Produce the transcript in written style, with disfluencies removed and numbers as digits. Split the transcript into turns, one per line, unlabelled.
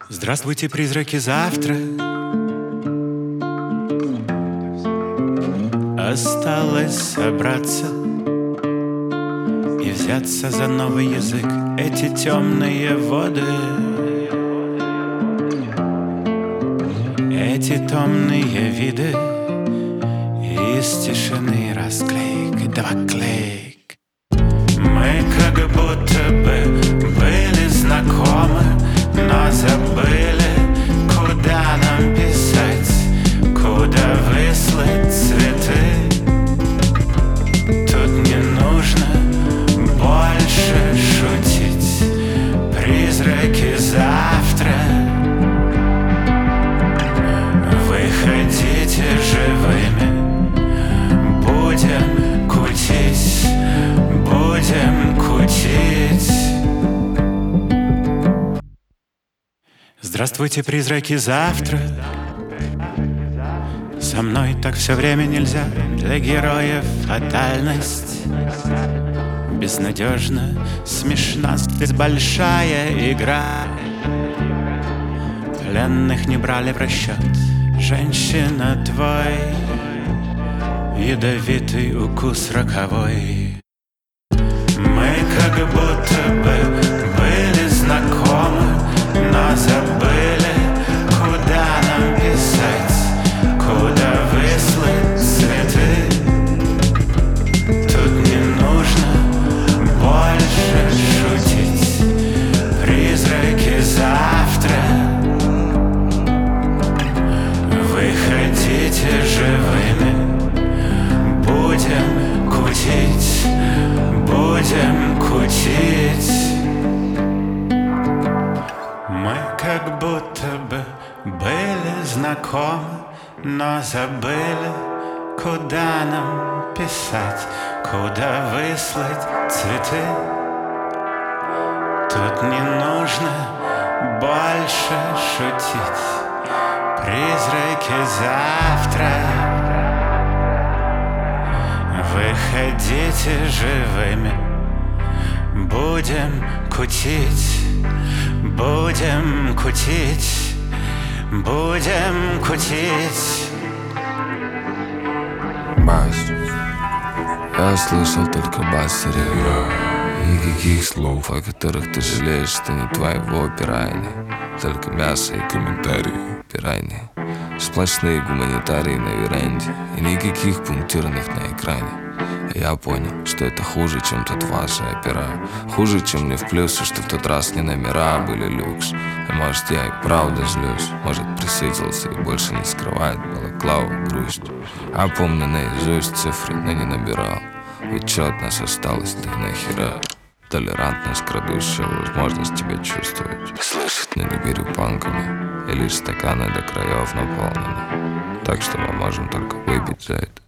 Здравствуйте, призраки, завтра осталось собраться и взяться за новый язык. Эти темные воды, эти томные виды, из тишины расклейк, два клейк. Мы как будто бы были знакомы, но забыли, куда нам писать, куда выслать цветы. Тут не нужно больше шутить, призраки завтра. Выходите живыми, будем кутить, будем кутить. Здравствуйте, призраки, завтра. Со мной так все время нельзя. Для героев фатальность безнадежно смешна. Здесь большая игра. Пленных не брали в расчет. Женщина, твой ядовитый укус роковой. Мы как будто бы были знакомы, но забыли, куда нам писать, куда выслать цветы. Тут не нужно больше шутить, призраки завтра. Выходите живыми, будем кутить, будем кутить. Мы как будто бы были знакомы, но забыли, куда нам писать, куда выслать цветы. Тут не нужно больше шутить, призраки завтра. Выходите живыми, будем кутить, будем кутить, будем кутить.
Бас, я слышал только бас и рев. Никаких слов, о которых ты жалеешь, что не твоего пирайни. Только мясо и комментарии пирайни. Сплошные гуманитарии на веранде и никаких пунктирных на экране. Я понял, что это хуже, чем тут ваши опера. Хуже, чем мне в плюсе, что в тот раз не номера были люкс. И может я и правда злюсь, может присытился и больше не скрывает балаклава грусть. А помню наизусть цифры, но не набирал. Ведь что от нас осталось, да и нахера. Толерантность, крадущая возможность тебя чувствовать, слышать, но не беру панками. И лишь стаканы до краев наполнены, так что мы можем только выпить за это.